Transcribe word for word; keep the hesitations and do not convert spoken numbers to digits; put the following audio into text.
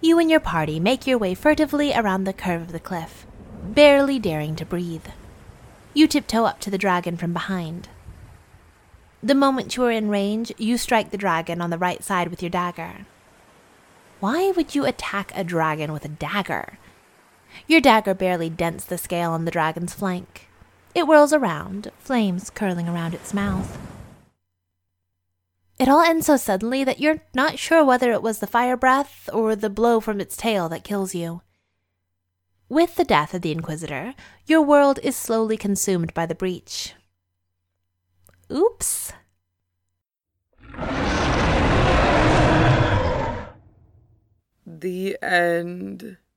You and your party make your way furtively around the curve of the cliff, barely daring to breathe. You tiptoe up to the dragon from behind. The moment you are in range, you strike the dragon on the right side with your dagger. Why would you attack a dragon with a dagger? Your dagger barely dents the scale on the dragon's flank. It whirls around, flames curling around its mouth. It all ends so suddenly that you're not sure whether it was the fire breath or the blow from its tail that kills you. With the death of the Inquisitor, your world is slowly consumed by the breach. Oops. The end.